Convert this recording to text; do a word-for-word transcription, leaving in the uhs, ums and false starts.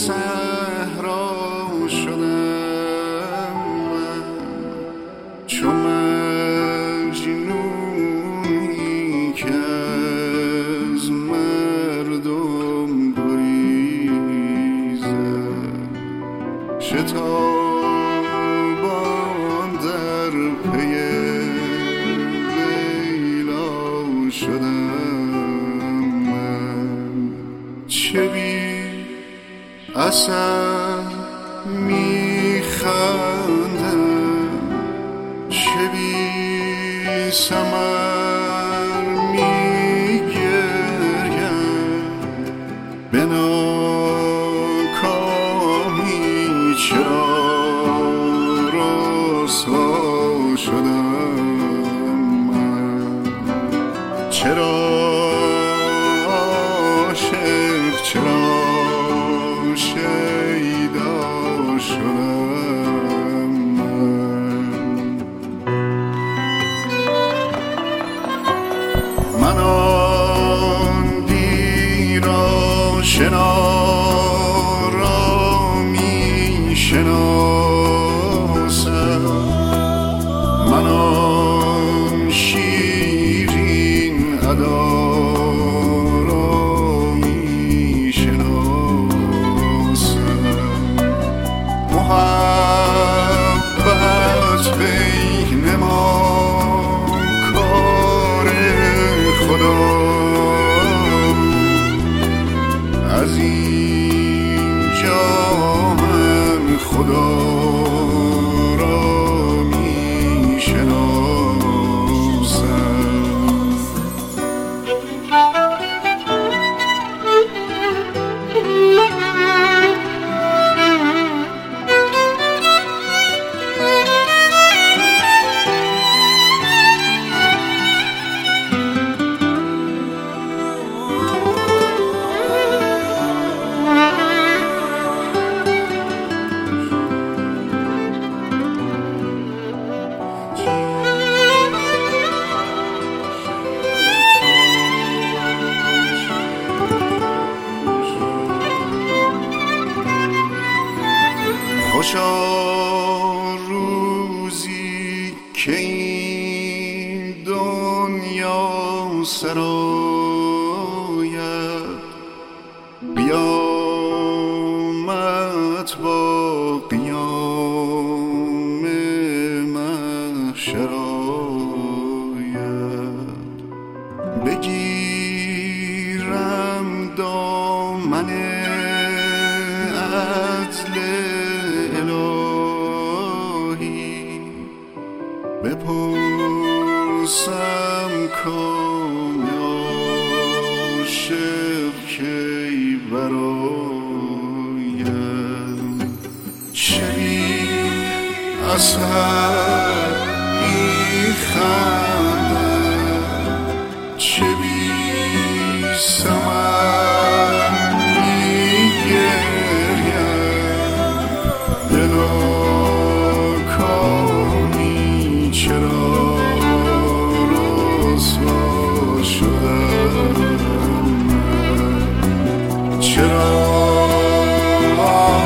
صحرا شدم من، چو مجنونی که از مردم گریزد، شتابان در پی لیلا شدم من. چه بی اصل میخندم، چه بی ثمر میگریم، به ناکامی چرا رسوا شدم من. چرا عاشق، چرا شیدا شدم من. من آن دیر آشنا را می شناسم، من آن شیرین ادا محبت بین ما کار خدا، از اینجا من خدا را می شناسم. خوشا روزی که این دنیا سراید، قیامت با قیام محشر آید. بگیرم دامن عدل الهی، بپرسم کام عاشق کی برایم. چه بی اثر میخندم، چه بی ثمر میگریم، به ناکامی چرا رسوا شدم من. چرا